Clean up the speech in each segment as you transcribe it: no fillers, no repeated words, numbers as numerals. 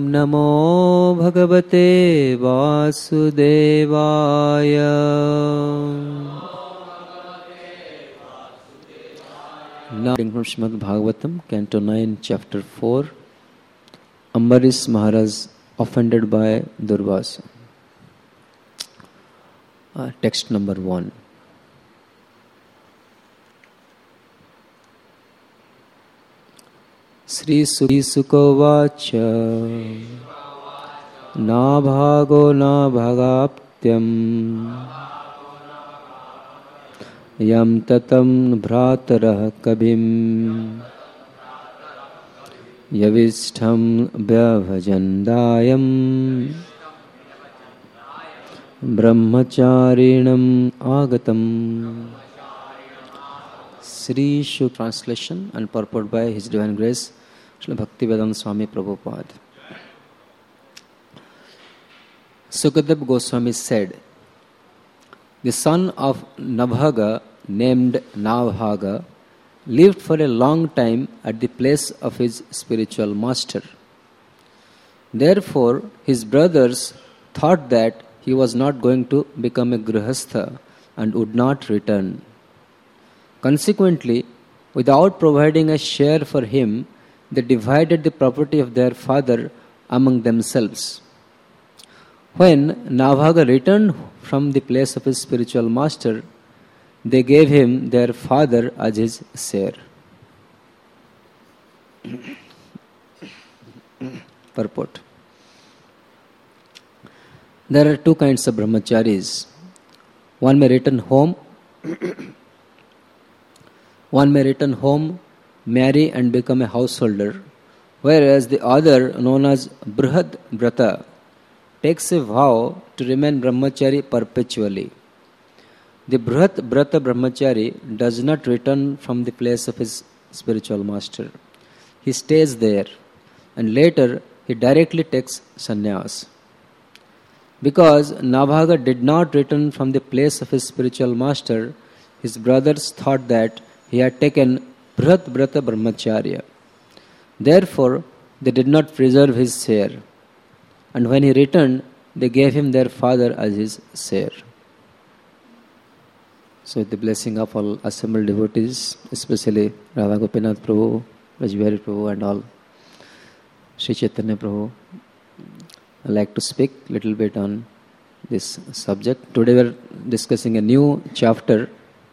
नमो भगवते वासुदेवाय। Now from Srimad Bhagavatam, Canto 9, Chapter 4, Ambarish Maharaj offended by Durvasa. Text number 1. Sri Sukovacha Na bhago na bhagaptyam Yam tatam bhratarah kabhim Yavishtham vyavajandayam Brahmacharinam agatam. Sri Shuk translation and purport by His Divine Grace Srila Bhaktivedanta Swami Prabhupada. Sukadeva Goswami said, the son of Nabhaga named Nabhaga lived for a long time at the place of his spiritual master. Therefore, his brothers thought that he was not going to become a grihastha and would not return. Consequently, without providing a share for him, they divided the property of their father among themselves. When Nabhaga returned from the place of his spiritual master, they gave him their father as his share. Purport. There are two kinds of brahmacharis. One may return home, marry and become a householder, whereas the other, known as Brihad Brata, takes a vow to remain brahmachari perpetually. The Brihad Brata brahmachari does not return from the place of his spiritual master. He stays there and later he directly takes sannyas. Because Nabhaga did not return from the place of his spiritual master, his brothers thought that he had taken Brihad Brata brahmacharya. Therefore, they did not preserve his share. And when he returned, they gave him their father as his share. So with the blessing of all assembled devotees, especially Radha Gopinath Prabhu, Rajbihari Prabhu and all, Sri Chaitanya Prabhu, I'd like to speak a little bit on this subject. Today we are discussing a new chapter,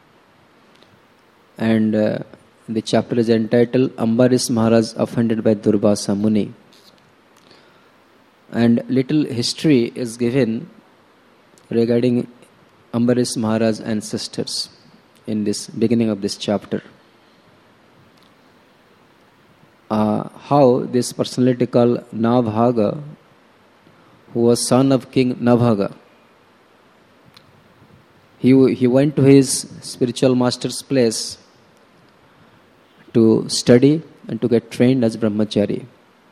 and the chapter is entitled Ambarish Maharaj Offended by Durvasa Muni. And little history is given regarding Ambarish Maharaj's ancestors in this beginning of this chapter. How this personality called Nabhaga, who was son of King Nabhaga, he went to his spiritual master's place to study and to get trained as brahmachari.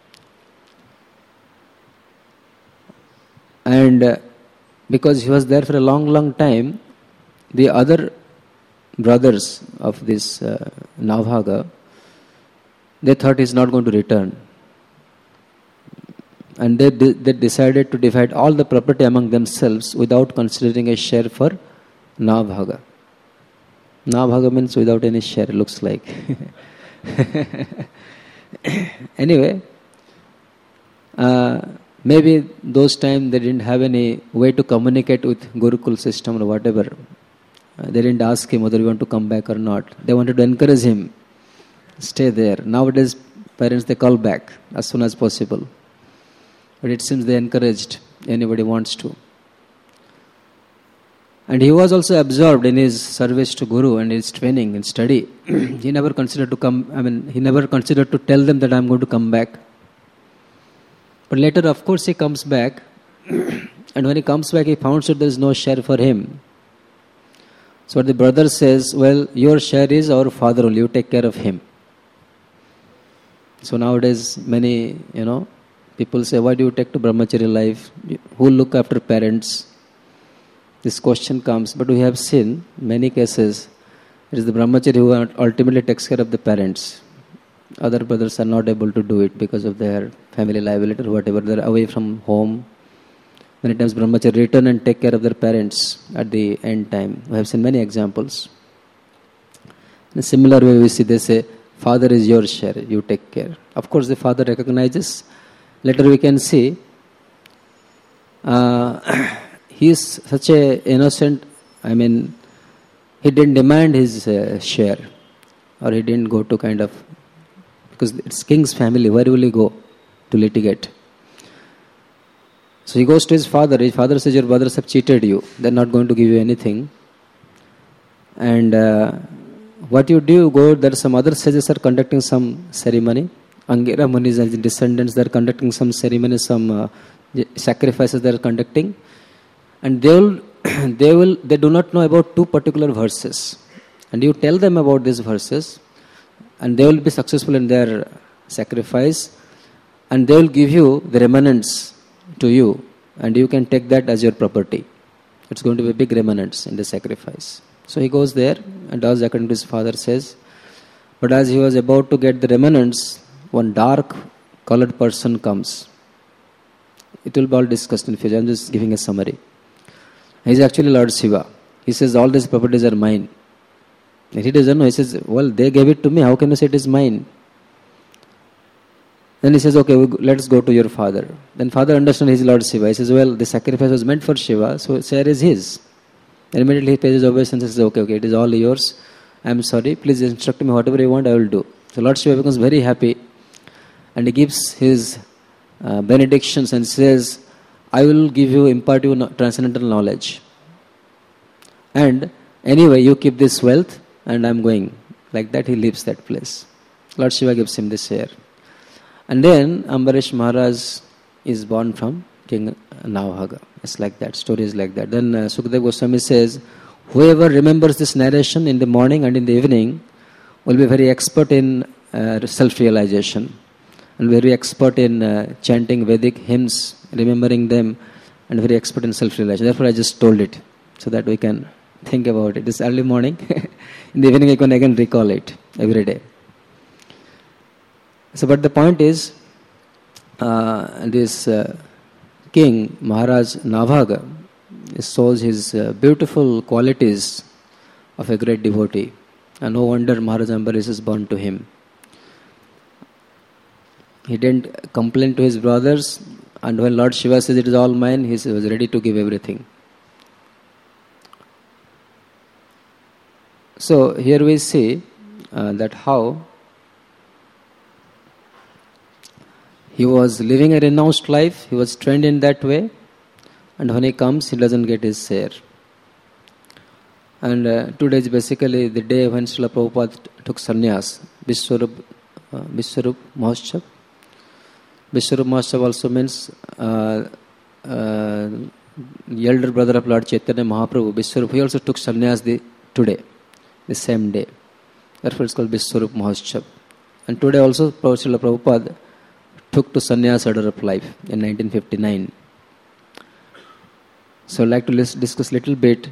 And because he was there for a long time, the other brothers of this Nabhaga, they thought he's not going to return. And they decided to divide all the property among themselves without considering a share for Nabhaga. Nabhaga means without any share, looks like. Anyway, maybe those times they didn't have any way to communicate with Gurukul system or whatever. They didn't ask him whether he want to come back or not. They wanted to encourage him, stay there. Nowadays, parents, they call back as soon as possible. But it seems they encouraged anybody wants to. And he was also absorbed in his service to Guru and his training and study. He never considered to tell them that I'm going to come back. But later, of course, he comes back. And when he comes back, he found that there is no share for him. So the brother says, well, your share is our father only, you take care of him. So nowadays, many, people say, why do you take to brahmachari life? Who look after parents? This question comes, but we have seen many cases, it is the brahmachari who ultimately takes care of the parents. Other brothers are not able to do it because of their family liability or whatever. They're away from home. Many times brahmachari return and take care of their parents at the end time. We have seen many examples. In a similar way, we see they say, Father is your share, you take care. Of course, the father recognizes. Later we can see he is such a innocent, he didn't demand his share, or he didn't go to kind of, because it's king's family, where will he go to litigate? So he goes to his father. His father says, your brothers have cheated you, they're not going to give you anything. And what you do, go, there are some other sages are conducting some ceremony. Angira Muni's descendants, they're conducting some ceremony, some sacrifices they're conducting. And they do not know about two particular verses. And you tell them about these verses, and they will be successful in their sacrifice, and they will give you the remnants to you, and you can take that as your property. It's going to be big remnants in the sacrifice. So he goes there and does according to his father says. But as he was about to get the remnants, one dark colored person comes. It will be all discussed in future. I'm just giving a summary. He is actually Lord Shiva. He says, all these properties are mine. And he doesn't know. He says, well, they gave it to me. How can you say it is mine? Then he says, okay, let's go to your father. Then father understands he is Lord Shiva. He says, well, the sacrifice was meant for Shiva, so share is his. And immediately he pays his obeisance and says, okay, it is all yours. I am sorry. Please instruct me whatever you want, I will do. So Lord Shiva becomes very happy. And he gives his benedictions and says, I will give you, impart you transcendental knowledge. And anyway, you keep this wealth and I am going. Like that he leaves that place. Lord Shiva gives him this share. And then Ambarish Maharaj is born from King Navabhaga. It's like that. Story is like that. Then Sukadeva Goswami says, whoever remembers this narration in the morning and in the evening will be very expert in self-realization and very expert in chanting Vedic hymns, remembering them, and very expert in self-realization. Therefore, I just told it so that we can think about it. This early morning, in the evening, I can again recall it every day. So, but the point is, this King Maharaj Navabhaga shows his beautiful qualities of a great devotee. And no wonder Maharaj Ambarish is born to him. He didn't complain to his brothers, and when Lord Shiva says it is all mine, he was ready to give everything. So here we see that how he was living a renounced life, he was trained in that way, and when he comes, he doesn't get his share. And today is basically the day when Srila Prabhupada took sannyas, Vishwarup Mahotsav. Vishwarup Mahotsav also means the elder brother of Lord Chaitanya Mahaprabhu, Vishwarup, he also took sannyas today, the same day. Therefore it's called Vishwarup Mahotsav. And today also Srila Prabhupada took to sannyas order of life in 1959. So I'd like to discuss a little bit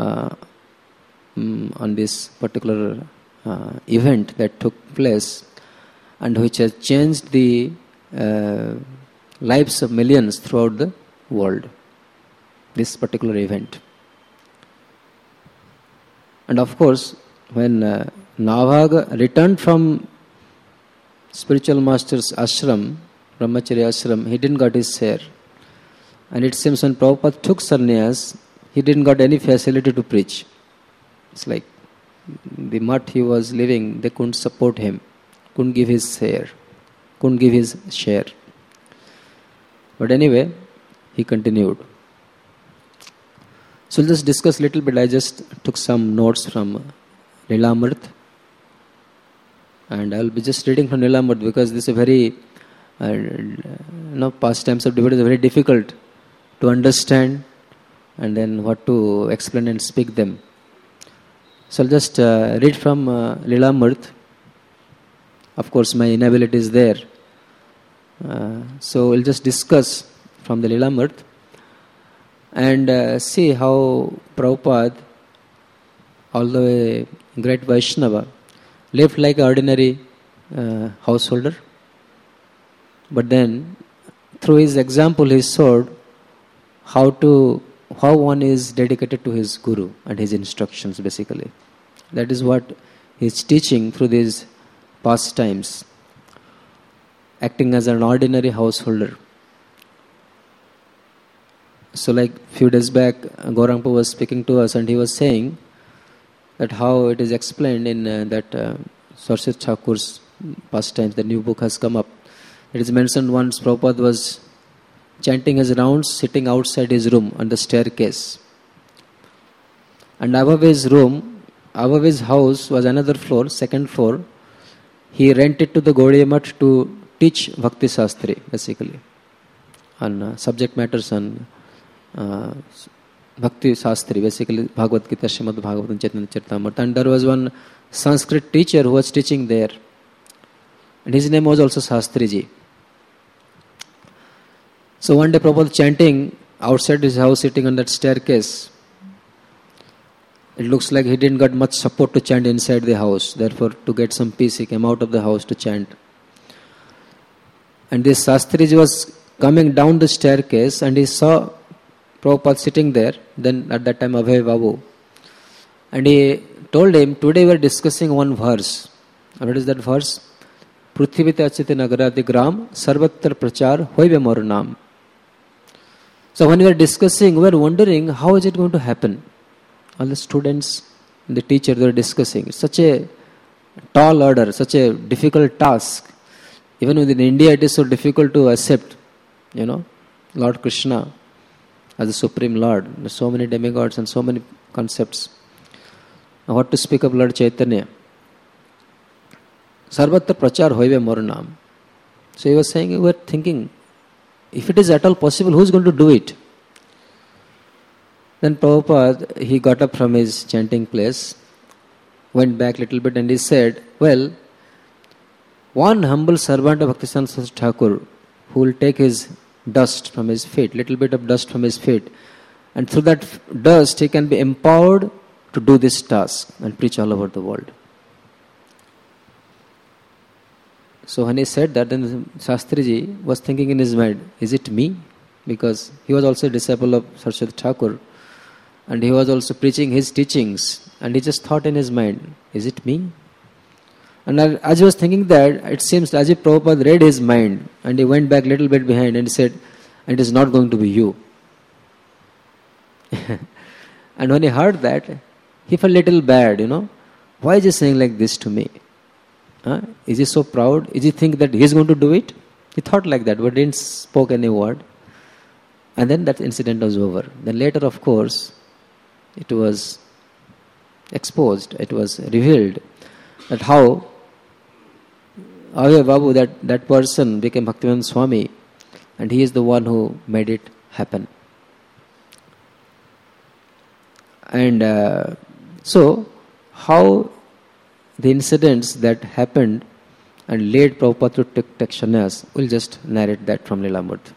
on this particular event that took place and which has changed the lives of millions throughout the world. This particular event. And of course, when Navabhaga returned from spiritual master's ashram, Brahmacharya ashram, he didn't got his share. And it seems when Prabhupada took sannyas, he didn't got any facility to preach. It's like the mutt he was living, they couldn't support him, couldn't give his share, But anyway, he continued. So we'll just discuss a little bit. I just took some notes from Lilamrit. And I'll be just reading from Lilamrit because this is a very, pastimes of devotees are very difficult to understand and then what to explain and speak them. So I'll just read from Lilamrit. Of course, my inability is there. So we'll just discuss from the Lilamrit and see how Prabhupada, although a great Vaishnava, lived like an ordinary householder. But then, through his example, he showed how one is dedicated to his guru and his instructions, basically. That is what he is teaching through these pastimes, acting as an ordinary householder. So like few days back, Gauranga was speaking to us and he was saying that how it is explained in that Saraswati Thakur's pastimes, the new book has come up. It is mentioned once Prabhupada was chanting his rounds, sitting outside his room on the staircase. And above his room, above his house was another floor, second floor. He rented to the Gaudiya Math to teach Bhakti Shastri, basically, on subject matters on Bhakti Shastri, basically Bhagavad Gita, Srimad Bhagavatam, Chaitanya Charitamrita. And there was one Sanskrit teacher who was teaching there. And his name was also Shastriji. So one day Prabhupada chanting outside his house, sitting on that staircase. It looks like he didn't get much support to chant inside the house. Therefore, to get some peace, he came out of the house to chant. And this Shastriji was coming down the staircase and he saw Prabhupada sitting there. Then at that time, Abhay Babu. And he told him, today we are discussing one verse. And what is that verse? Prithivite achite nagaradi gram sarvatra prachar hoive moru naam. So when we are discussing, we are wondering how is it going to happen. All the students and the teacher, they are discussing. It's such a tall order, such a difficult task. Even within India, it is so difficult to accept, Lord Krishna as the Supreme Lord. There are so many demigods and so many concepts. Now what to speak of Lord Chaitanya? Sarvatra prachar hoive moru naam. So he was saying, we were thinking, if it is at all possible, who is going to do it? Then Prabhupada, he got up from his chanting place, went back a little bit and he said, well, one humble servant of Bhaktisiddhanta Saraswati Thakur who will take his dust from his feet, little bit of dust from his feet, and through that dust he can be empowered to do this task and preach all over the world. So when he said that, then Shastriji was thinking in his mind, is it me? Because he was also a disciple of Saraswati Thakur and he was also preaching his teachings, and he just thought in his mind, is it me? And as he was thinking that, it seems as if Prabhupada read his mind and he went back a little bit behind and he said, it is not going to be you. And when he heard that, he felt a little bad, Why is he saying like this to me? Is he so proud? Is he think that he is going to do it? He thought like that, but didn't spoke any word. And then that incident was over. Then later, of course, it was exposed, it was revealed that how Abhay Babu, that person became Bhaktivedanta Swami, and he is the one who made it happen. And so, how the incidents that happened and led Prabhupada to take sannyas, we'll just narrate that from Lilamurti.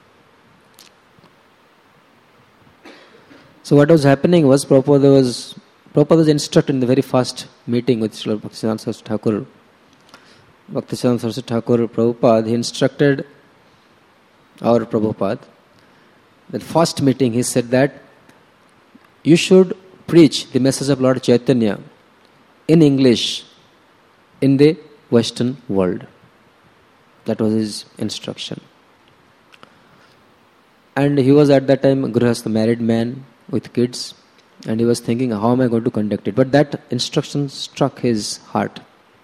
So what was happening was Prabhupada was instructed in the very first meeting with Srila Bhaktisiddhanta Saraswati Thakur. Bhaktisiddhanta Saraswati Thakur, Prabhupada, he instructed our Prabhupada. The first meeting he said that you should preach the message of Lord Chaitanya in English in the Western world. That was his instruction. And he was at that time Grihastha, married man with kids, and he was thinking, how am I going to conduct it? But that instruction struck his heart.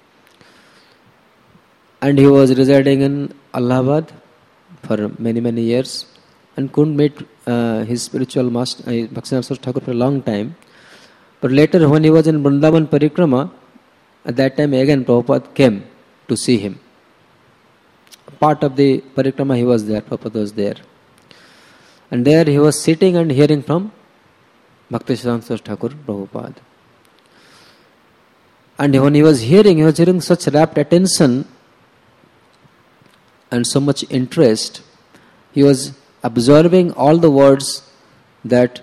And he was residing in Allahabad for many, many years and couldn't meet his spiritual master, Bhaktisiddhanta Saraswati Thakur, for a long time. But later, when he was in Vrindavan Parikrama, at that time again Prabhupada came to see him. Part of the Parikrama he was there, Prabhupada was there. And there he was sitting and hearing from Bhaktisiddhanta Saraswati Thakur, Prabhupada. And when he was hearing such rapt attention and so much interest. He was absorbing all the words that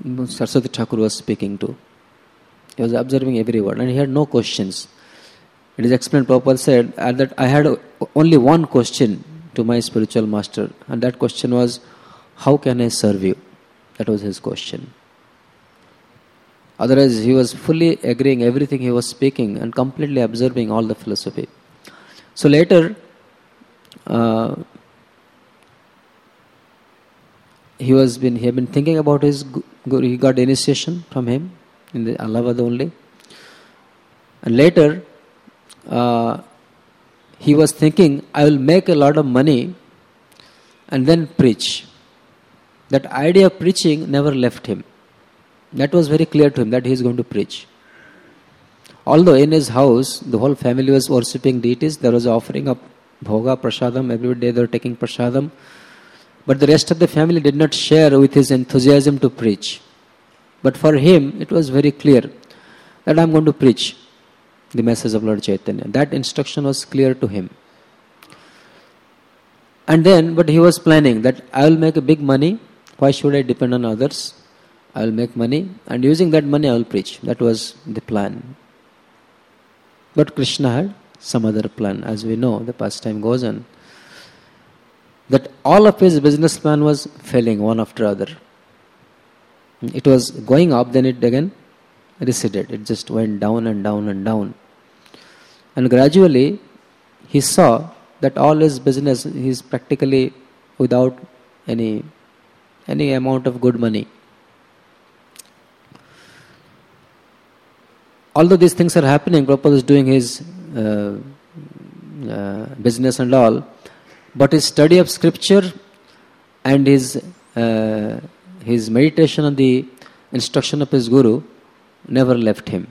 Saraswati Thakur was speaking to. He was observing every word and he had no questions. It is explained, Prabhupada said, that I had only one question to my spiritual master, and that question was, how can I serve you? That was his question. Otherwise, he was fully agreeing everything he was speaking and completely absorbing all the philosophy. So later, he had been thinking about his guru. He got initiation from him in the Allahabad only. And later, he was thinking, I will make a lot of money and then preach. That idea of preaching never left him. That was very clear to him that he is going to preach. Although in his house, the whole family was worshipping deities, there was offering of bhoga, prasadam, every day they were taking prasadam. But the rest of the family did not share with his enthusiasm to preach. But for him, it was very clear that I am going to preach the message of Lord Chaitanya. That instruction was clear to him. And then, but he was planning that I will make a big money. Why should I depend on others? I will make money, and using that money I will preach. That was the plan. But Krishna had some other plan. As we know, the pastime goes on. That all of his business plan was failing one after other. It was going up, then it again receded. It just went down and down and down. And gradually, he saw that all his business, he is practically without any amount of good money. Although these things are happening, Prabhupada is doing his business and all, but his study of scripture and his meditation on the instruction of his guru never left him.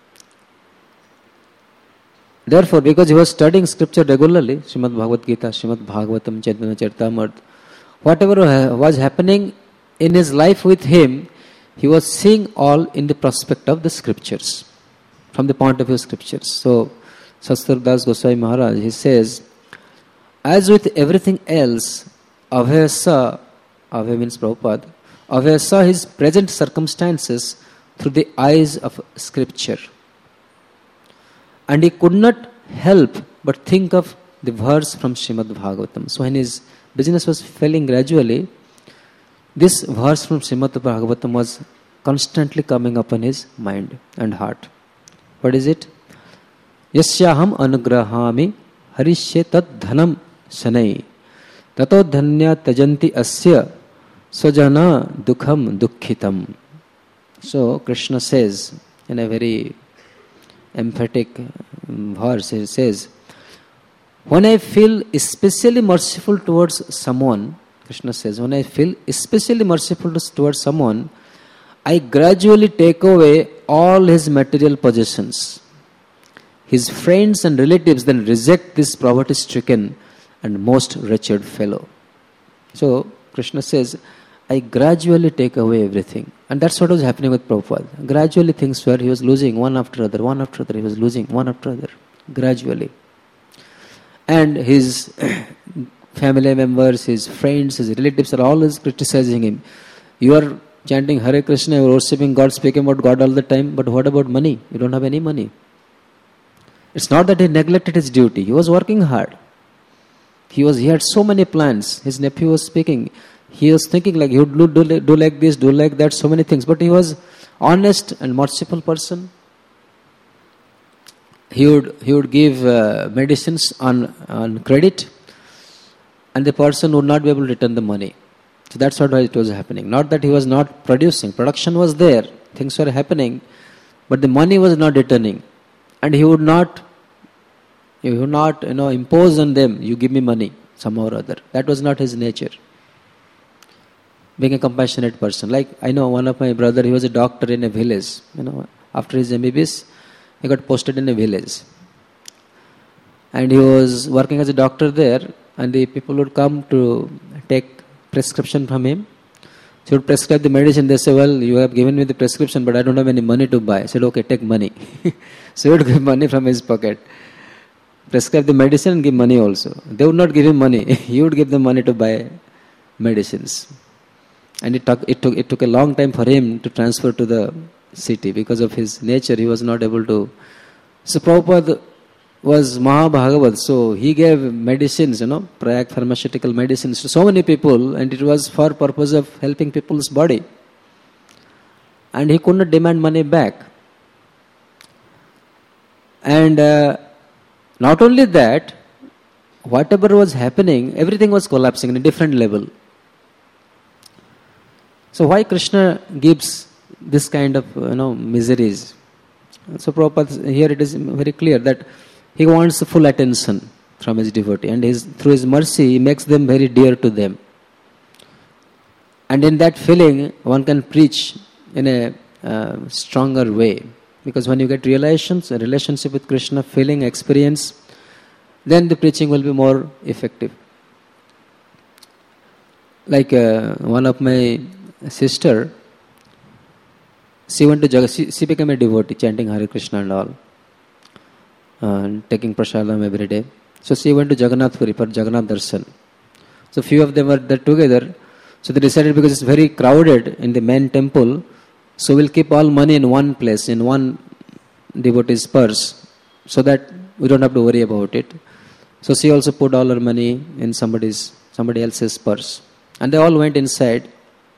Therefore, because he was studying scripture regularly, Srimad Bhagavad Gita, Srimad Bhagavatam, Chaitanya Charitamrita, whatever was happening in his life with him, he was seeing all in the prospect of the scriptures, from the point of view of scriptures. So, Sastara Das Goswami Maharaj, he says, as with everything else, Abhay saw means Prabhupada, Abhay saw his present circumstances through the eyes of scripture. And he could not help but think of the verse from Srimad Bhagavatam. So when his business was failing gradually, this verse from Srimad Bhagavatam was constantly coming up in his mind and heart. What is it? Yasyaham anugrahami harishye tad dhanam sanai tato dhanya tajanti asya swajana dukham dukkhitam. So Krishna says in a very emphatic verse, he says, when I feel especially merciful towards someone, Krishna says, when I feel especially merciful towards someone, I gradually take away all his material possessions. His friends and relatives then reject this poverty-stricken and most wretched fellow. So, Krishna says, I gradually take away everything. And that's what was happening with Prabhupada. Gradually things were, he was losing one after other, he was losing one after other, gradually. And his family members, his friends, his relatives are always criticizing him. You are chanting Hare Krishna, you are worshipping God, speaking about God all the time, but what about money? You don't have any money. It's not that he neglected his duty. He was working hard. He had so many plans. His nephew was speaking. He was thinking like he would do like this, do like that, so many things. But he was honest and merciful person. He would give medicines on credit, and the person would not be able to return the money. So that's what it was happening. Not that he was not producing. Production was there. Things were happening, but the money was not returning. And he would not impose on them, you give me money, somehow or other. That was not his nature. Being a compassionate person. Like, I know one of my brother, he was a doctor in a village. After his MBBS, he got posted in a village. And he was working as a doctor there, and the people would come to take prescription from him. So he would prescribe the medicine. They say, well, you have given me the prescription, but I don't have any money to buy. I said, okay, take money. So he would give money from his pocket. Prescribe the medicine and give money also. They would not give him money. He would give them money to buy medicines. And it took a long time for him to transfer to the city. Because of his nature, he was not able to. So Prabhupada was Mahabhagavat. So he gave medicines, Prayag pharmaceutical medicines to so many people, and it was for purpose of helping people's body. And he could not demand money back. And not only that, whatever was happening, everything was collapsing in a different level. So why Krishna gives this kind of miseries? So Prabhupada, here it is very clear that he wants full attention from his devotee, and through his mercy he makes them very dear to them. And in that feeling, one can preach in a stronger way. Because when you get a relationship with Krishna, feeling, experience, then the preaching will be more effective. Like one of my sister, she went to she became a devotee, chanting Hare Krishna and all, and taking prasadam every day. So she went to Jagannath Puri for Jagannath Darshan. So few of them were there together. So they decided, because it's very crowded in the main temple, so we'll keep all money in one place, in one devotee's purse, so that we don't have to worry about it. So she also put all her money in somebody else's purse. And they all went inside.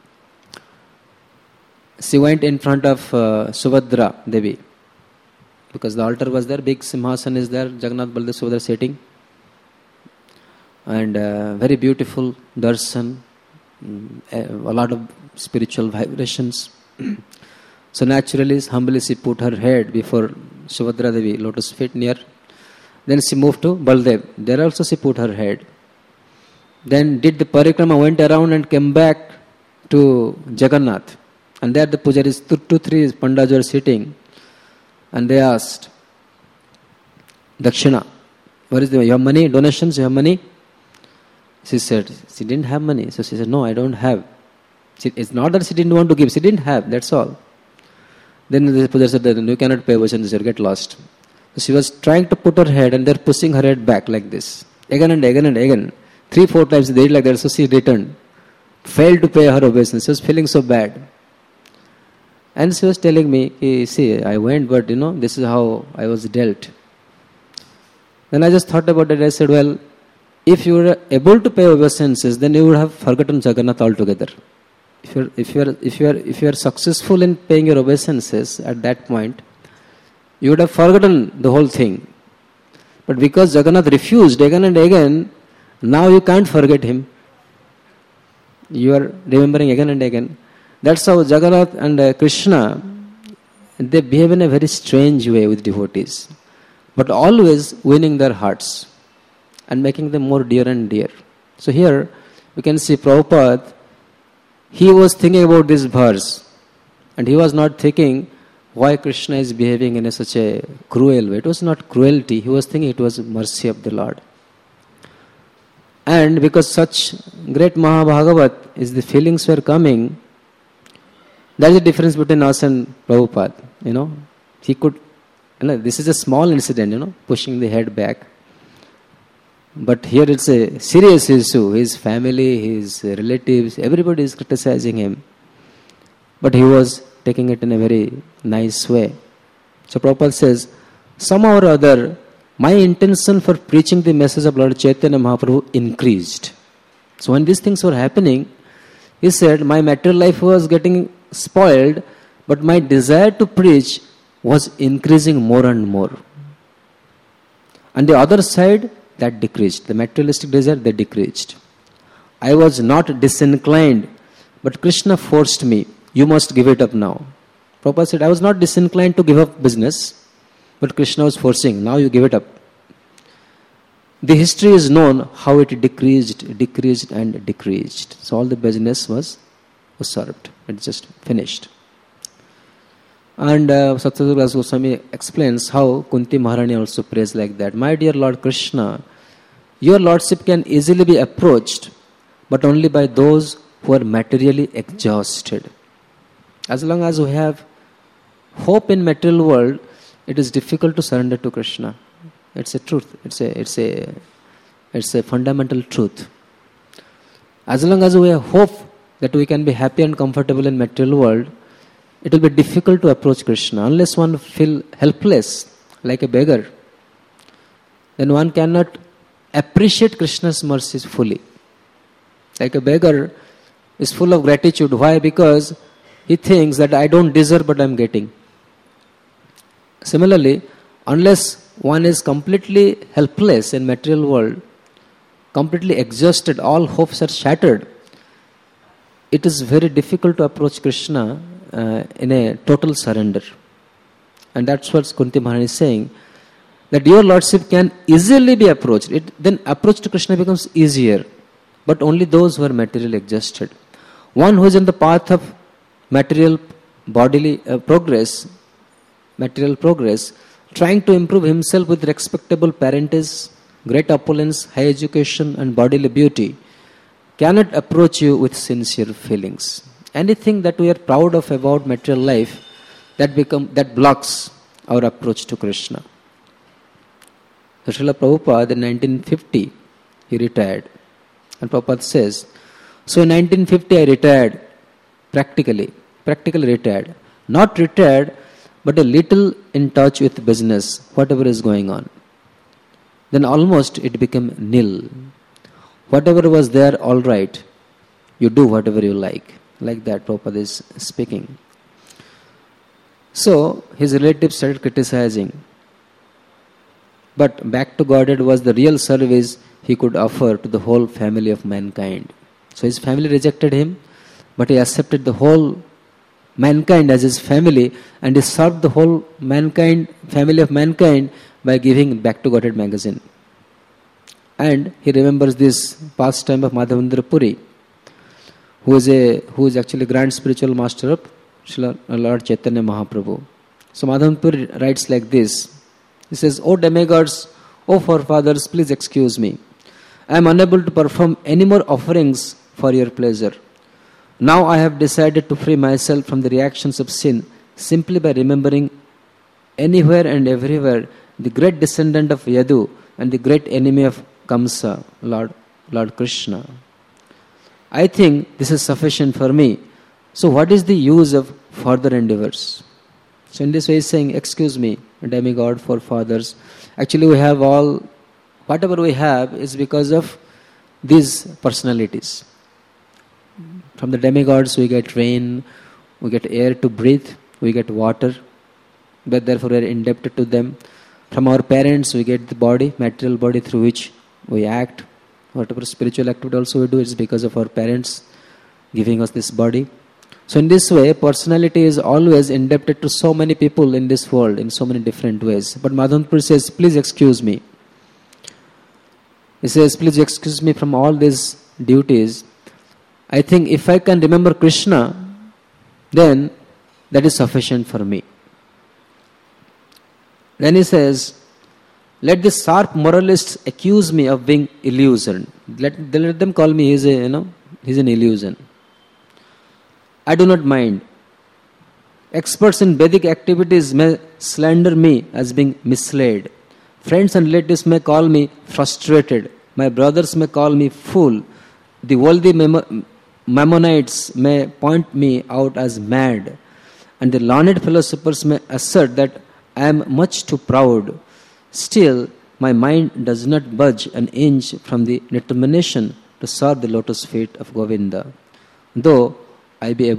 She went in front of Subhadra Devi, because the altar was there, big Simhasan is there, Jagannath Baldev Subhadra sitting. And very beautiful darshan, a lot of spiritual vibrations. So naturally, humbly she put her head before Subhadra Devi, lotus feet near. Then she moved to Baldev. There also she put her head. Then did the parikrama, went around and came back to Jagannath. And there the pujaris, 2-3 pandas were sitting. And they asked, Dakshina, where is you have money, donations, you have money? She said, she didn't have money. So she said, no, I don't have. It's not that she didn't want to give, she didn't have, that's all. Then the pujaari said, you cannot pay obeisance, you'll get lost. So she was trying to put her head, and they're pushing her head back like this. Again and again and again. 3-4 times they did like that, so she returned. Failed to pay her obeisance. She was feeling so bad. And she was telling me, see, I went, but this is how I was dealt. Then I just thought about it. I said, well, if you were able to pay obeisances, then you would have forgotten Jagannath altogether. If you are successful in paying your obeisances at that point, you would have forgotten the whole thing. But because Jagannath refused again and again, now you can't forget him. You are remembering again and again. That's how Jagannath and Krishna, they behave in a very strange way with devotees, but always winning their hearts and making them more dear and dear. So here we can see Prabhupada, he was thinking about this verse, and he was not thinking why Krishna is behaving in such a cruel way. It was not cruelty, he was thinking it was mercy of the Lord. And because such great Mahabhagavat is the feelings were coming, that is the difference between us and Prabhupada. He could, this is a small incident, pushing the head back. But here it's a serious issue. His family, his relatives, everybody is criticizing him. But he was taking it in a very nice way. So Prabhupada says, somehow or other, my intention for preaching the message of Lord Chaitanya Mahaprabhu increased. So when these things were happening, he said, my material life was getting spoiled, but my desire to preach was increasing more and more. On the other side, that decreased. The materialistic desire, that decreased. I was not disinclined, but Krishna forced me. You must give it up now. Prabhupada said, I was not disinclined to give up business, but Krishna was forcing. Now you give it up. The history is known how it decreased and decreased. So all the business was served. It just finished. And Satyadhara Goswami explains how Kunti Maharani also prays like that. My dear Lord Krishna, your lordship can easily be approached, but only by those who are materially exhausted. As long as we have hope in material world, it is difficult to surrender to Krishna. It's a truth. It's a fundamental truth. As long as we have hope that we can be happy and comfortable in material world, it will be difficult to approach Krishna unless one feel helpless, like a beggar. then one cannot appreciate Krishna's mercies fully. Like a beggar is full of gratitude. Why? Because he thinks that I don't deserve but I am getting. Similarly, unless one is completely helpless in material world, completely exhausted, all hopes are shattered, it is very difficult to approach Krishna in a total surrender. And that's what Kunti Maharani is saying, that your Lordship can easily be approached. Then approach to Krishna becomes easier, but only those who are materially exhausted. One who is in the path of material bodily progress, trying to improve himself with respectable parentage, great opulence, high education and bodily beauty, cannot approach you with sincere feelings. Anything that we are proud of about material life, that blocks our approach to Krishna. So Srila Prabhupada in 1950, he retired. And Prabhupada says, so in 1950 I retired, practically retired. Not retired, but a little in touch with business, whatever is going on. Then almost it became nil. Whatever was there, all right, you do whatever you like. Like that Prabhupada is speaking. So his relatives started criticizing. But back to Godhead was the real service he could offer to the whole family of mankind. So his family rejected him, but he accepted the whole mankind as his family, and he served the whole family of mankind by giving Back to Godhead magazine. And he remembers this pastime of Madhavendra Puri, who is actually grand spiritual master of Lord Chaitanya Mahaprabhu. So Madhavendra Puri writes like this. He says, O demigods, O forefathers, please excuse me. I am unable to perform any more offerings for your pleasure. Now I have decided to free myself from the reactions of sin simply by remembering anywhere and everywhere the great descendant of Yadu and the great enemy of Kamsa, Lord Krishna. I think this is sufficient for me. So what is the use of further endeavors? So in this way he is saying, excuse me, demigod, forefathers. Actually we have whatever we have is because of these personalities. From the demigods we get rain, we get air to breathe, we get water, but therefore we are indebted to them. From our parents we get the body, material body through which we act. Whatever spiritual activity also we do is because of our parents giving us this body. So in this way, personality is always indebted to so many people in this world in so many different ways. But Madhavendra says, please excuse me. He says, please excuse me from all these duties. I think if I can remember Krishna, then that is sufficient for me. Then he says, let the sharp moralists accuse me of being illusion. Let them call me he's an illusion. I do not mind. Experts in Vedic activities may slander me as being misled. Friends and relatives may call me frustrated. My brothers may call me fool. The worldly Mammonites may point me out as mad. And the learned philosophers may assert that I am much too proud. Still, my mind does not budge an inch from the determination to serve the lotus feet of Govinda. Though I be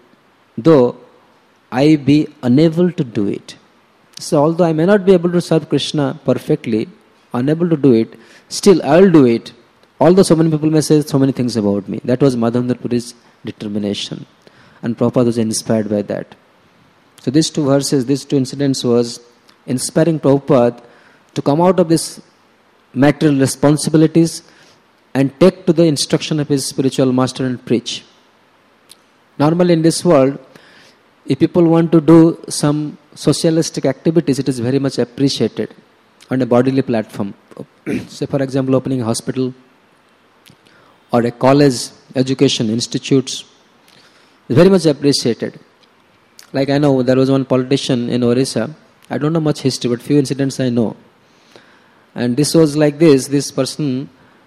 unable to do it. So although I may not be able to serve Krishna perfectly, unable to do it, still I will do it. Although so many people may say so many things about me. That was Madhavendra Puri's determination. And Prabhupada was inspired by that. So these two incidents was inspiring Prabhupada to come out of these material responsibilities and take to the instruction of his spiritual master and preach. Normally in this world, if people want to do some socialistic activities, it is very much appreciated on a bodily platform. Say for example, opening a hospital or a college, education, institutes, is very much appreciated. Like I know there was one politician in Orissa, I don't know much history, but few incidents I know. And this was like this person,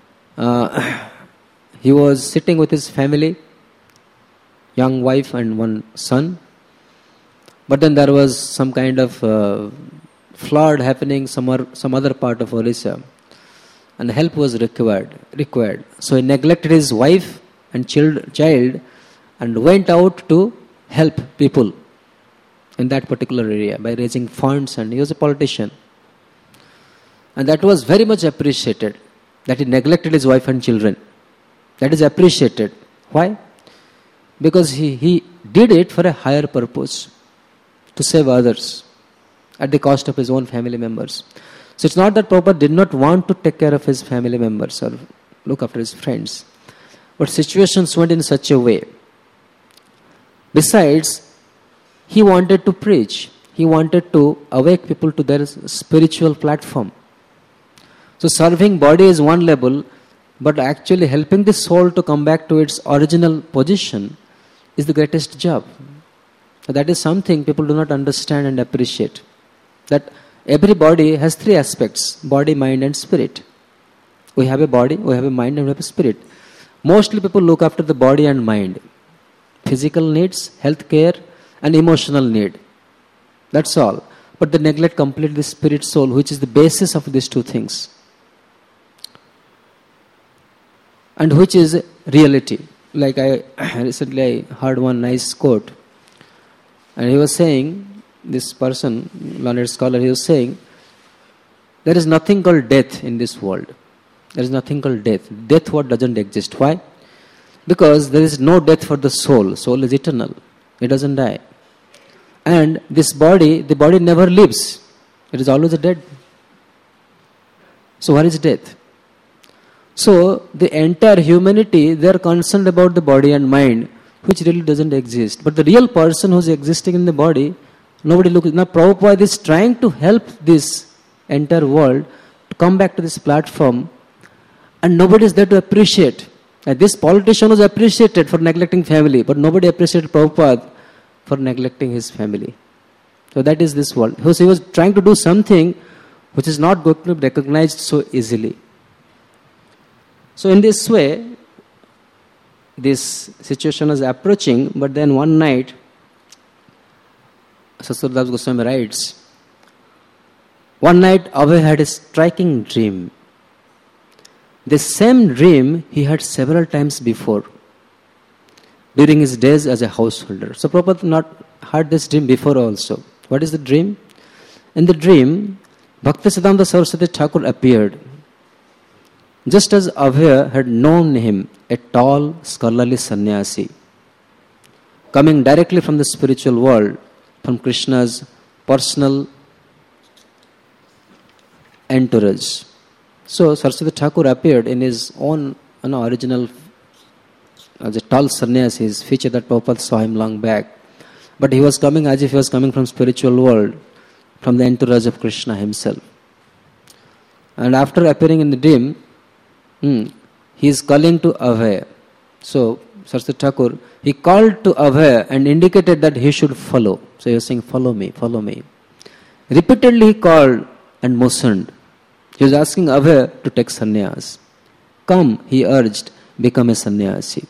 he was sitting with his family, young wife and one son. But then there was some kind of flood happening some other part of Orissa, and help was required. So he neglected his wife and child and went out to help people in that particular area by raising funds, and he was a politician. And that was very much appreciated, that he neglected his wife and children. That is appreciated. Why? Because he did it for a higher purpose, to save others at the cost of his own family members. So it's not that Prabhupada did not want to take care of his family members or look after his friends, but situations went in such a way. Besides, he wanted to preach. He wanted to awake people to their spiritual platform. So serving body is one level, but actually helping the soul to come back to its original position is the greatest job. So that is something people do not understand and appreciate. That every body has three aspects: body, mind and spirit. We have a body, we have a mind and we have a spirit. Mostly people look after the body and mind. Physical needs, health care and emotional need. That's all. But they neglect completely the spirit soul, which is the basis of these two things. And which is reality. Like I recently heard one nice quote. And he was saying, this person, learned scholar, he was saying, there is nothing called death in this world. There is nothing called death. Death what doesn't exist. Why? Because there is no death for the soul. Soul is eternal. It doesn't die. And this body, the body never lives. It is always dead. So what is death? So the entire humanity, they are concerned about the body and mind, which really doesn't exist. But the real person who is existing in the body, nobody looks. Now Prabhupada is trying to help this entire world to come back to this platform, and nobody is there to appreciate. And this politician was appreciated for neglecting family, but nobody appreciated Prabhupada for neglecting his family. So that is this world. He was trying to do something which is not going to be recognized so easily. So in this way, this situation was approaching, but then one night, Sasuradas Goswami writes, one night Abhay had a striking dream. The same dream he had several times before during his days as a householder. So Prabhupada not had this dream before also. What is the dream? In the dream, Bhaktisiddhanta Saraswati Thakur appeared, just as Abhay had known him, a tall, scholarly sannyasi, coming directly from the spiritual world, from Krishna's personal entourage. So Saraswati Thakur appeared in his own original, as a tall sannyasi, his feature that Prabhupada saw him long back. But he was coming as if he was coming from spiritual world, from the entourage of Krishna himself. And after appearing in the dream, he is calling to Abhay. So Saraswati Thakur, he called to Abhay and indicated that he should follow. So he was saying, follow me, follow me. Repeatedly he called and motioned. He was asking Abhay to take sannyas. Come, he urged, become a sannyasi.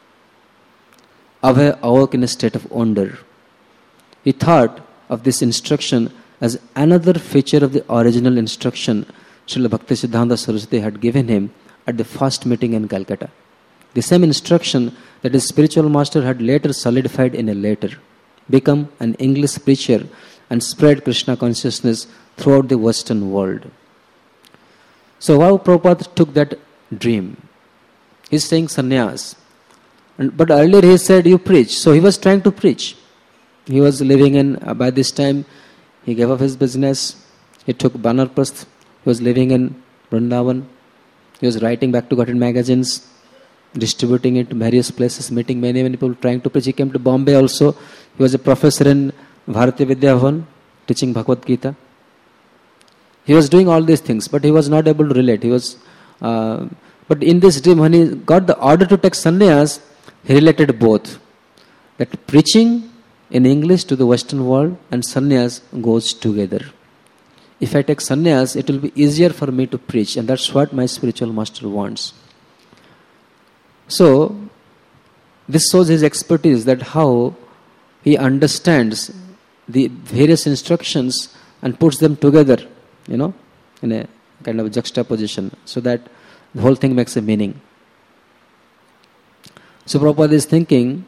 Abhay awoke in a state of wonder. He thought of this instruction as another feature of the original instruction Srila Bhaktisiddhanta Saraswati had given him at the first meeting in Calcutta. The same instruction that his spiritual master had later solidified in a letter. Become an English preacher and spread Krishna consciousness throughout the Western world. So how Prabhupada took that dream? He's saying sannyas. But earlier he said, you preach. So he was trying to preach. He was living in, by this time, he gave up his business. He took Banarprasth. He was living in Vrindavan. He was writing back to Gaudiya magazines, distributing it to various places, meeting many people, trying to preach. He came to Bombay also. He was a professor in Bharatiya Vidya Bhavan, teaching Bhagavad Gita. He was doing all these things, but he was not able to relate. But in this dream, when he got the order to take sannyas, he related both. That preaching in English to the Western world and sannyas goes together. If I take sannyas, it will be easier for me to preach, and that's what my spiritual master wants. So, this shows his expertise, that how he understands the various instructions and puts them together, in a kind of juxtaposition, so that the whole thing makes a meaning. So Prabhupada is thinking,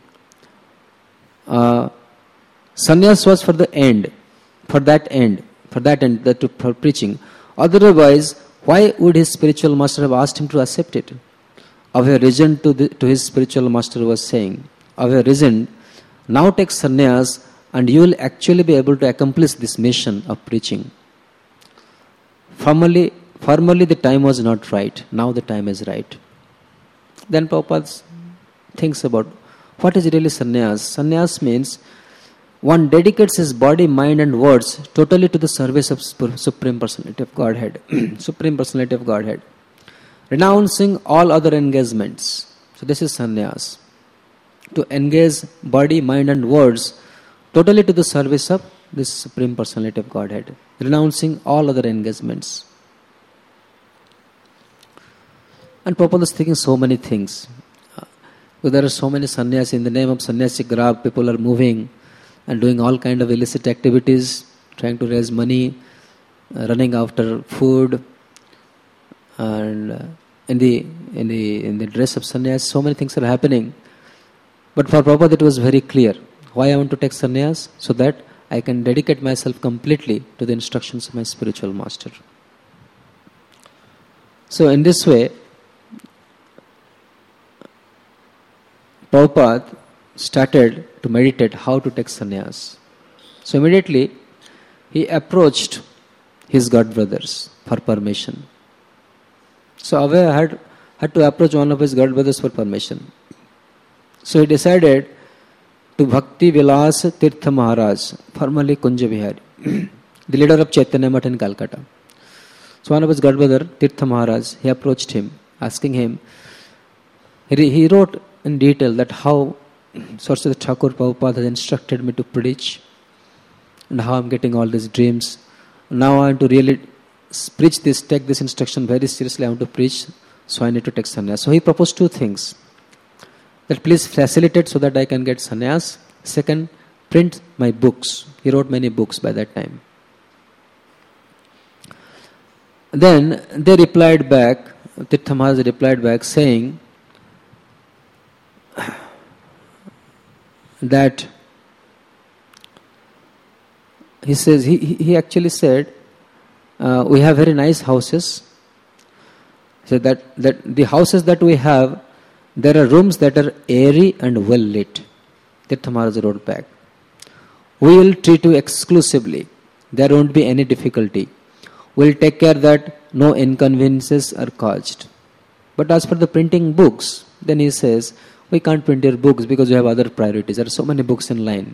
sannyas was for the end, for preaching. Otherwise, why would his spiritual master have asked him to accept it? Avya risen to his spiritual master was saying, Avya risen, now take sannyas and you will actually be able to accomplish this mission of preaching. Formerly the time was not right, now the time is right. Then Prabhupada thinks about, what is really sannyas? Sannyas means one dedicates his body, mind and words totally to the service of Supreme Personality of Godhead. Supreme Personality of Godhead. Renouncing all other engagements. So this is sannyas. To engage body, mind and words totally to the service of this Supreme Personality of Godhead. Renouncing all other engagements. And Prabhupada is thinking so many things. There are so many sannyas. In the name of sannyasi grab, people are moving and doing all kind of illicit activities, trying to raise money, running after food, and in the dress of sannyas, so many things are happening. But for Prabhupada it was very clear. Why I want to take sannyas? So that I can dedicate myself completely to the instructions of my spiritual master. So in this way, Prabhupada started to meditate how to take sannyas. So immediately he approached his god brothers for permission. So Avaya had to approach one of his god brothers for permission. So he decided to Bhakti Vilas Tirtha Maharaj, formerly Kunja Vihari, the leader of Chaitanya Math in Calcutta. So one of his god brother, Tirtha Maharaj, he approached him, asking him, he wrote in detail that how Saraswati Thakur Prabhupada has instructed me to preach and how I am getting all these dreams. Now I want to really preach this, take this instruction very seriously. I want to preach, so I need to take sannyas. So he proposed two things. That please facilitate so that I can get sannyas. Second, print my books. He wrote many books by that time. Then they replied back, Tirtha Maharaj replied back saying that he actually said, we have very nice houses. So that the houses that we have, there are rooms that are airy and well lit. Tirtha Maharaj wrote back, we will treat you exclusively. There won't be any difficulty. We will take care that no inconveniences are caused. But as for the printing books, then he says, we can't print your books because you have other priorities. There are so many books in line.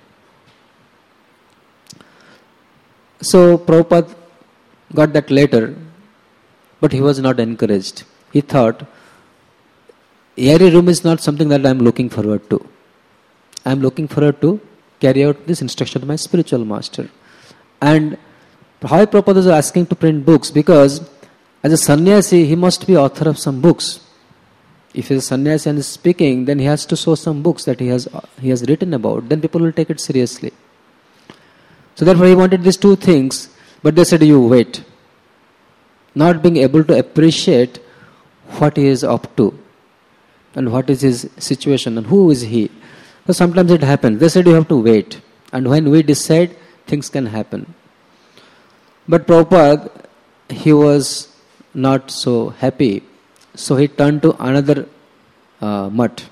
So Prabhupada got that letter, but he was not encouraged. He thought, airy room is not something that I am looking forward to. I am looking forward to carry out this instruction to my spiritual master. And why Prabhupada is asking to print books? Because as a sannyasi, he must be author of some books. If he is a sannyasi and is speaking, then he has to show some books that he has written about. Then people will take it seriously. So therefore he wanted these two things, but they said, you wait. Not being able to appreciate what he is up to and what is his situation and who is he. So sometimes it happens. They said you have to wait. And when we decide, things can happen. But Prabhupada, he was not so happy. So he turned to another mutt.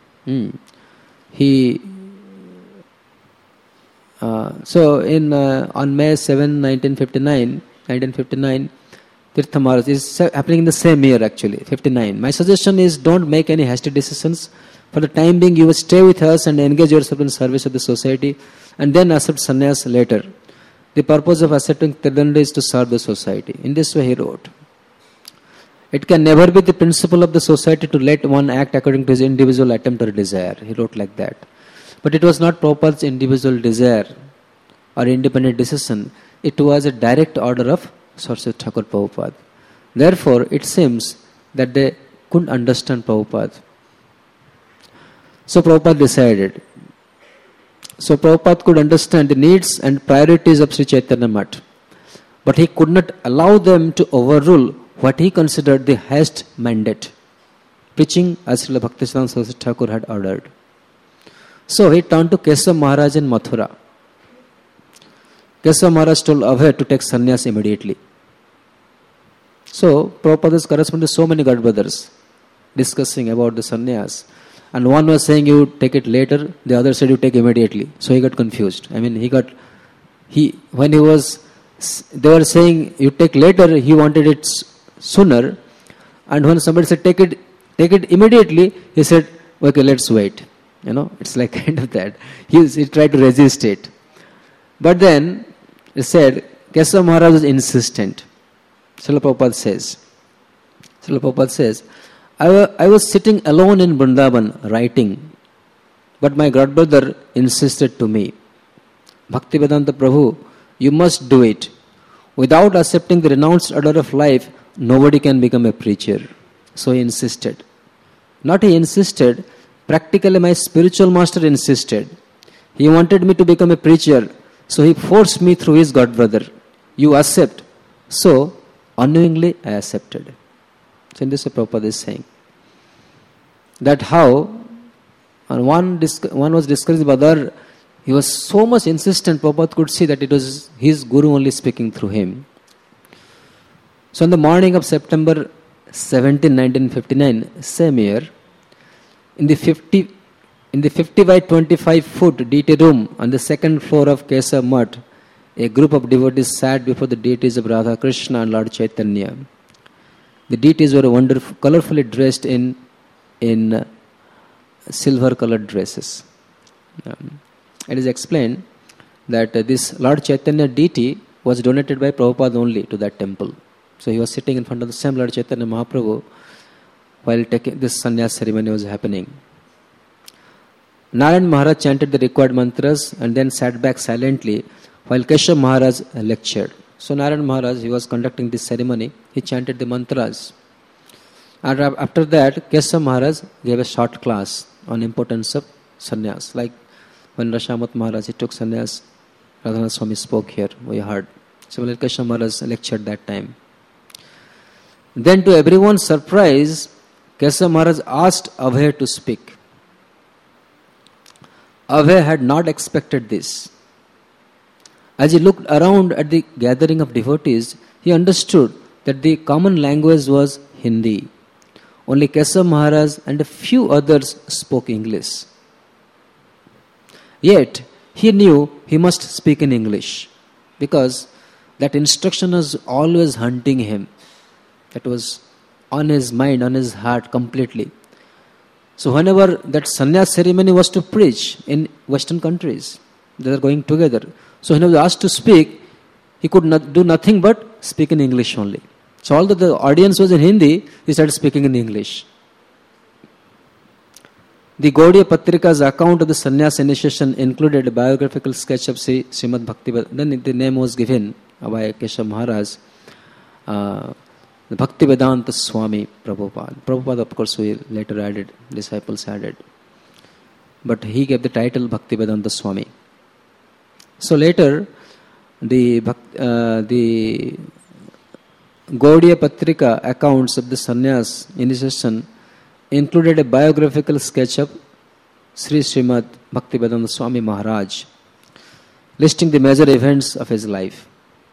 So on May 7, 1959, Tirtha Maharaj is happening in the same year actually, 59. My suggestion is don't make any hasty decisions. For the time being, you will stay with us and engage yourself in service of the society and then accept sannyas later. The purpose of accepting Tridanda is to serve the society. In this way he wrote, it can never be the principle of the society to let one act according to his individual attempt or desire. He wrote like that. But it was not Prabhupada's individual desire or independent decision. It was a direct order of Saraswati Thakur Prabhupada. Therefore, it seems that they couldn't understand Prabhupada. So Prabhupada decided. So Prabhupada could understand the needs and priorities of Sri Chaitanya Math. but he could not allow them to overrule what he considered the highest mandate, preaching as Srila Bhaktisiddhanta Saraswati Thakur had ordered. So he turned to Kesava Maharaj in Mathura. Kesava Maharaj told Abhay to take sannyas immediately. So Prabhupada is corresponding to so many God brothers discussing about the sannyas. And one was saying you take it later, the other said you take immediately. So he got confused. I mean, they were saying you take later, he wanted it sooner. And when somebody said take it immediately, he said, okay, let's wait. It's like kind of that. He tried to resist it. But then he said, Kesava Maharaj was insistent. Srila Prabhupada says, I was sitting alone in Vrindavan writing, but my godbrother insisted to me, Bhaktivedanta Prabhu, you must do it. Without accepting the renounced order of life, nobody can become a preacher. So he insisted. Not he insisted, practically my spiritual master insisted. He wanted me to become a preacher, so he forced me through his godbrother. You accept. So, unknowingly I accepted. So in this way Prabhupada is saying that how one was discussing with other, he was so much insistent, Prabhupada could see that it was his Guru only speaking through him. So on the morning of September 17, 1959, same year, in the 50 by 25 foot DT room on the second floor of Kesava Mutt, a group of devotees sat before the deities of Radha Krishna and Lord Chaitanya. The deities were colorfully dressed in silver-colored dresses. It is explained that this Lord Chaitanya deity was donated by Prabhupada only to that temple. So he was sitting in front of the same Lord Chaitanya Mahaprabhu while this sannyas ceremony was happening. Narayan Maharaj chanted the required mantras and then sat back silently while Kesava Maharaj lectured. So Narayan Maharaj, he was conducting this ceremony, he chanted the mantras. And after that, Kesava Maharaj gave a short class on importance of sannyas. Like when Rashamat Maharaj, he took sannyas, Radhanath Swami spoke here, we heard. Similarly, Kesava Maharaj lectured that time. Then to everyone's surprise, Kesava Maharaj asked Abhay to speak. Abhay had not expected this. As he looked around at the gathering of devotees, he understood that the common language was Hindi. Only Kesava Maharaj and a few others spoke English. Yet, he knew he must speak in English because that instruction was always hunting him. That was on his mind, on his heart completely. So whenever that sannyas ceremony was to preach in Western countries, they are going together. So when he was asked to speak, he could not do nothing but speak in English only. So although the audience was in Hindi, he started speaking in English. The Gaudiya Patrika's account of the sannyas initiation included a biographical sketch of Srimad Bhaktivedanta. Then the name was given by Kesava Maharaj, the Bhaktivedanta Swami Prabhupada. Prabhupada, of course, we later added, disciples added. But he gave the title Bhaktivedanta Swami. So later, the Gaudiya Patrika accounts of the sannyas initiation included a biographical sketch of Sri Srimad Bhaktivedanta Swami Maharaj, listing the major events of his life.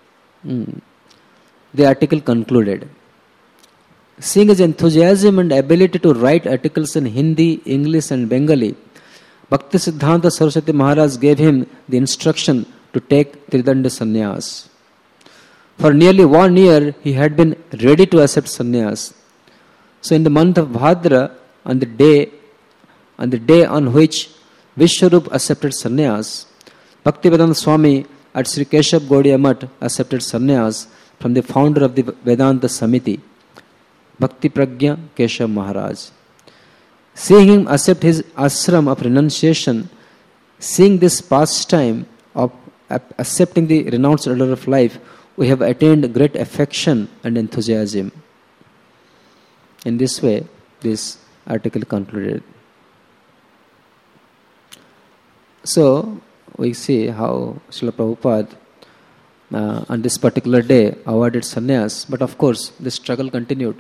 The article concluded, seeing his enthusiasm and ability to write articles in Hindi, English and Bengali, Bhaktisiddhanta Saraswati Maharaj gave him the instruction to take Tridanda sannyas. For nearly 1 year, he had been ready to accept sannyas. So in the month of Bhadra, on the day on which Vishwarup accepted sannyas, Bhaktivedanta Swami at Sri Keshav Gaudiya Mutt accepted sannyas from the founder of the Vedanta Samiti, Bhakti Pragya Keshav Maharaj. Seeing him accept his ashram of renunciation, seeing this pastime of accepting the renounced order of life, we have attained great affection and enthusiasm. In this way, this article concluded. So, we see how Srila Prabhupada on this particular day avoided sannyas, but of course the struggle continued.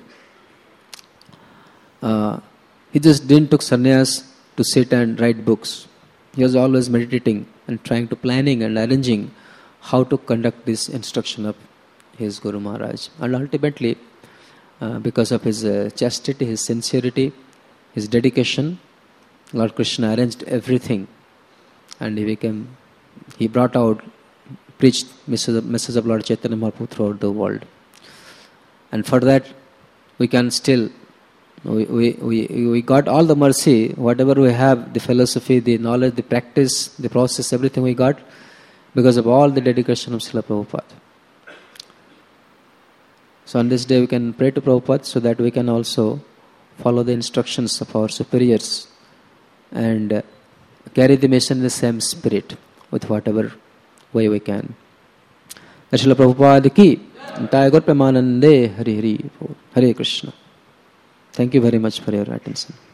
He just didn't took sannyas to sit and write books. He was always meditating and trying to planning and arranging how to conduct this instruction of his Guru Maharaj. And ultimately, because of his chastity, his sincerity, his dedication, Lord Krishna arranged everything, and he brought out, preached message of Lord Chaitanya Mahaprabhu throughout the world. And for that, we can still, we got all the mercy, whatever we have, the philosophy, the knowledge, the practice, the process, everything we got because of all the dedication of Srila Prabhupada. So on this day we can pray to Prabhupada so that we can also follow the instructions of our superiors and carry the mission in the same spirit with whatever way we can. Srila Prabhupada ki Jai Gaur Premanande Hari Hari Hare Krishna. Thank you very much for your attention.